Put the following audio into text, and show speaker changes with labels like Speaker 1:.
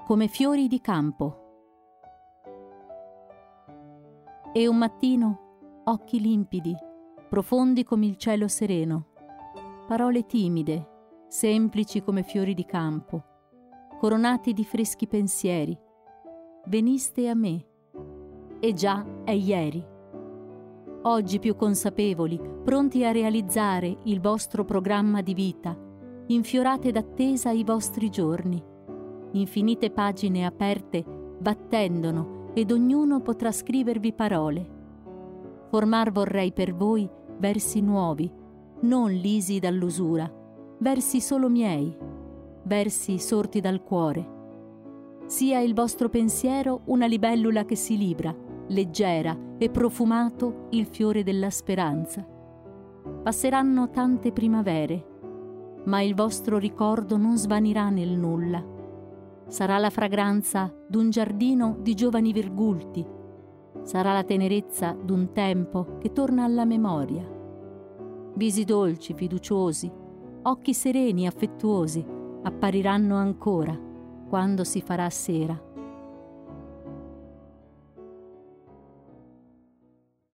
Speaker 1: come fiori di campo. E un mattino, occhi limpidi, profondi come il cielo sereno, parole timide, semplici come fiori di campo, coronati di freschi pensieri, veniste a me, e già è ieri. Oggi più consapevoli, pronti a realizzare il vostro programma di vita, infiorate d'attesa i vostri giorni. Infinite pagine aperte battendono ed ognuno potrà scrivervi parole. Formar vorrei per voi versi nuovi, non lisi dall'usura, versi solo miei, versi sorti dal cuore. Sia il vostro pensiero una libellula che si libra, leggera e profumato il fiore della speranza. Passeranno tante primavere, ma il vostro ricordo non svanirà nel nulla. Sarà la fragranza d'un giardino di giovani virgulti, sarà la tenerezza d'un tempo che torna alla memoria. Visi dolci, fiduciosi, occhi sereni, affettuosi, appariranno ancora quando si farà sera.